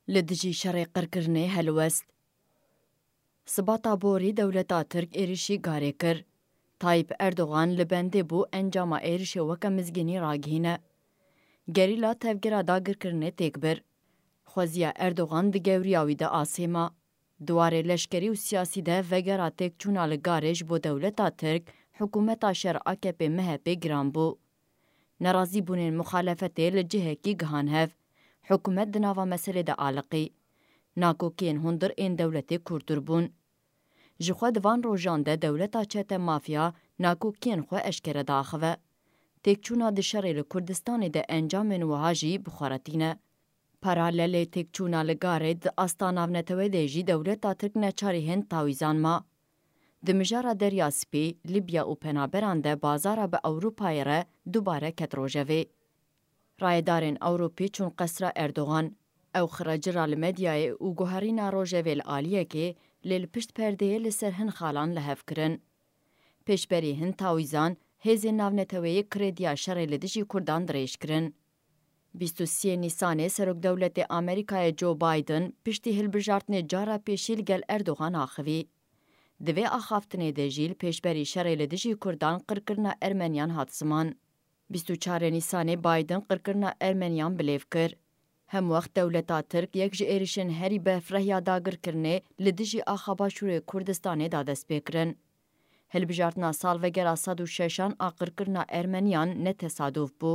لدجی شر قرکرنه هلوست. سباتا بوری دولتا ترک ایریشی گاره کر. تایپ اردوغان لبنده بو انجام ایریش وکا مزگینی راگهینه. گریلا تفگرا داگر کرنه تکبر. خوزیا اردوغان ده گوریاوی ده آسیما. دواره لشکری و سیاسی ده وگرا تک چونا لگارش بو دولتا ترک حکومتا شر AKP مهب گران بو. نرازی بونین مخالفته لجهه کی گهان هف. حکومت دناوا مسئله ده آلقی. ناکوکین هندر این دولتی کورتر بون. جخوا دوان روژان ده دولتا چهت مافیا ناکوکین خو اشکره داخوه. تکچونا ده شره لکردستان ده انجام نوهاجی بخورتینه. پارالل تکچونا لگاره ده آستاناو نتوه ده جی دولتا ترک نچاری هند تاویزان ما. ده مجارا دریا سپی، لیبیا و پنابران ده بازارا به اوروپای ره دوباره کت روژوه. رایدارین اوروپی چون قصر اردوغان او خرجرا لمدیای و گوهرین روژوه العالیه که لیل پشت پرده لسر هن خالان لحف کرن. پیشبری هن تاویزان هیزی ناونتوه کردیا شر لدجی کردان دریش کرن. 23 نیسان سرک دولت آمریکای جو بایدن پشتی هلبجارتن جارا پیشیل گل اردوغان آخوی. دوی آخافتنه ده جیل پیشبری شر لدجی کردان قرکرنا ارمنیان حادثمان. 24 نیسان بایدن قرکرنا ارمنیان بلیف کر. هم وقت دولتا ترک یک جه ایریشن هری به فرهیا داگر کرنه لدجی آخابا شور کردستانه دادست بکرن. هلبجارتنا سال وگرا 106 آقر کرنا ارمنیان نه تصادف بو.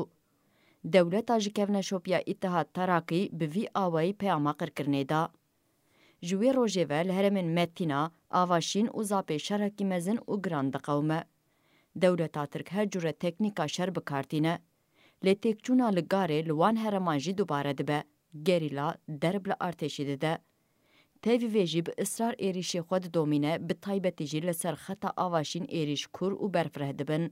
دولتا جکونا شوپیا اتحاد تراکی به وی آوائی پیاما قرکرنه دا. جوی روژه و لهرمن متینا آواشین و زاپی شرکی مزن و گراند قومه. دولتا ترک هر جور تکنیکا شر بکارتینه. لی تکچونا لگاره لوان هرمانجی دوباره دبه. گریلا درب لارتشی ده. تیوی ویجی به اصرار ایریشی خود دومینه به طایبتی جی لسر خطا آواشین ایریش کور و برفره دبن.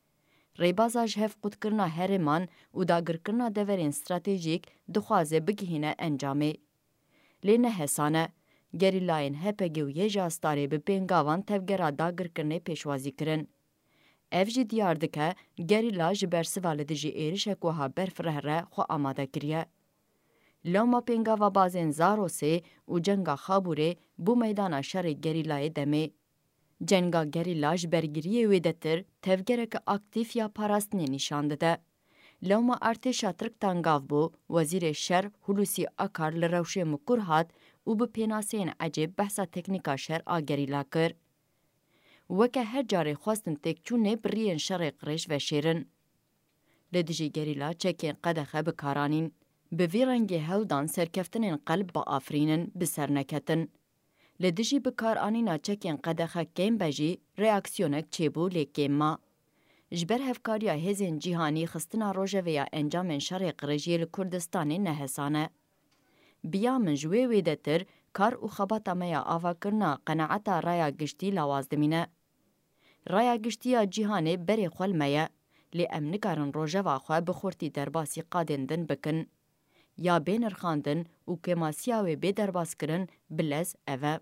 ریبازاج هف قد کرنا هرمان و داگر کرنا دورین استراتیجیک دخوازه بگهینه انجامه. لینه حسانه، گریلاین هپگی و یه جاستاری به بینگاوان تفگرا داگر کرنه پیشوازی کرن. اف جی دیار دکه گریلا جبرسواله دی جی ایریشک وها برفره ره خو آماده کریه. لوما پینگاوا بازین زاروسه و جنگا خابوره بو میدانا شر گریلای دمه. جنگا گریلاج برگیریه ویدتر تفگرک اکتیف یا پاراستنی نشانده ده. لوما ارتشا ترک تانگاو بو وزیر شر هلوسی اکار لروشه مکور هات و به پیناسین عجب بحثا تکنیکا شر آگریلا کر. وکه هر جاره خواستن تکچونه برین شر قریش و شیرن. لدجی گریلا چکین قدخه بکارانین. به وی رنگی هودان سرکفتن قلب با آفرینن بسر نکتن. لدجی بکار آنینا چکین قدخه کم بجی ریاکسیونک چیبو لیکیم ما. جبر هفکاریا هزین جیهانی خستنا روژه ویا انجام شر قرجی لکردستان نهسانه. بیا من جوی ویده تر کار و خباتا میا آوا کرنا قناعتا رایا گشتی لوازدمینه. رایا گشتی جیهانی بری خوال میا لی امنکارن روژه واخواه بخورتی درباسی قادندن بکن. یا بین ارخاندن و کماسیاوی بی درباس کرن بلز اوه.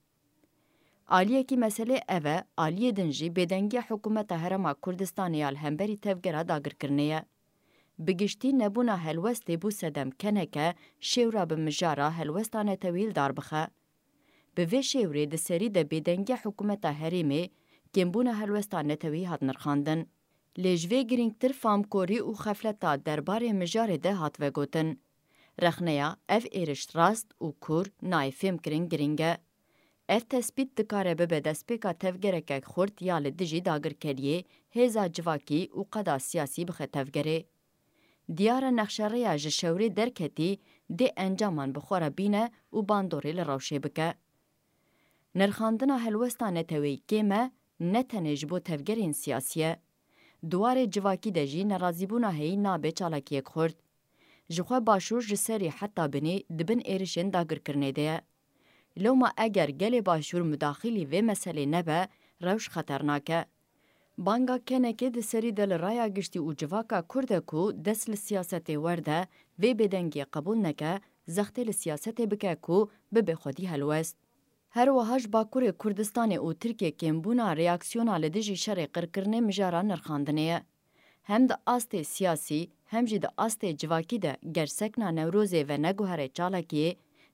آلیه کی مسئله اوه آلیه دنجی بدنگی حکومت هرما کردستانی الهمبری تفگره داگر کرنه. بگشتی نبونا هلوستی بو سدم کنکه شیورا بمجارا هلوستانه طویل دار بخه. به وی شیوری ده سری ده بدنگی حکومت هریمه کمبونا هلوستانه طویل هات نرخاندن. لیجوی گرینگتر فامکوری و خفلتا درباره مجاره ده هات وگوتن. رخنیا اف ایرش راست و کور نایفیم کرن گرینگه. اف تثبیت دکاره به دسپیکا تفگره خورد یا لدجی داگر کریه هیزا جواکی و قدا سیاسی بخه تفگره. دیار نخشاره جشوری درکتی ده انجامان بخوره بینه و باندوری لروشه بکه. نرخاندنا هلوستانه توی کمه نتنج بو تفگرین سیاسیه. دوار جواکی دجی نرازیبونا هی نابه چالاکیه خورد. جخوا باشور جسری حتی بنی دبن ایرشن داگر کرنه ده. لوما اگر گل باشور مداخلی و مسئله نبه روش خطرناکه. بانگا کنکه ده سری دل رایا گشتی و جواکا کرده کو دست لسیاست ورده و بدنگی قبول نکه زخت لسیاست بکه کو به خودی هلوست. هر وحاج باکور کردستان و ترکیه کمبونا ریاکسیونا لدجی شر قرکرنه مجارا نرخاندنه. هم ده آست سیاسی هم جی ده آست جواکی ده گرسکنا نوروزه و نگوهر چالاکیه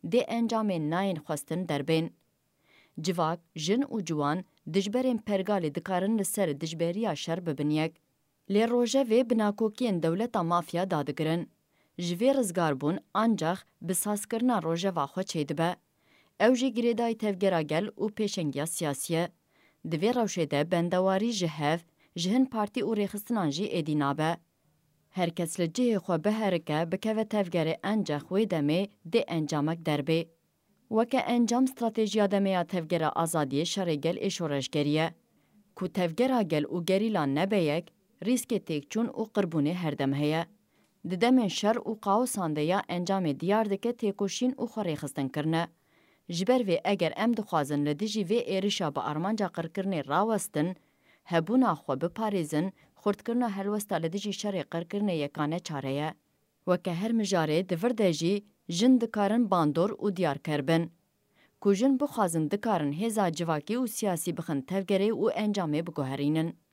دê encamên nayên xwestin derbên. Civak, jin û ciwan dijberên pergalê dikarin li ser dijberiya şer bibin yek. Lê rojevê bi nakokiyên dewleta mafya dadigirin. Ji vê rizgarbûn ancak bi sazkirina rojeva xwe çêdibe. Ew jî girêdayî tevgera gel û pêşengiya siyasî ye. Di vê rewşê de bendewarî ji hev, ji hin partî û rêxistinan jî êdî nabe. Herkes li cihê xwe biherike bikeve tevgerê encaq wê demê dê encamek derbê. Weke encam stratêjiya demeya tevgera azadiyê şerê gel ê şoreşgerî ye. Ku tevgera gel û gerîlan nebe yek, rîskê têkçûn û qirbûnê herdem heye. Di demên şer û qaosan de ya encamê diyar dike têkoşîn û xwe rêxistinkirin. Ji ber vê eger em dixwazin li dijî vê êrişa bi armanca qirkirinê rawestin, hebûna xwe biparêzin, xurtkirina helwesta li dijî şerê qirkirinê yekane çare ye. Weke her mijarê di vir de jî jin dikarin bandor û diyarker bin. Ku jin bixwazin dikarin hêza civakî û siyasî bixin tevgerê û encamê biguherînin.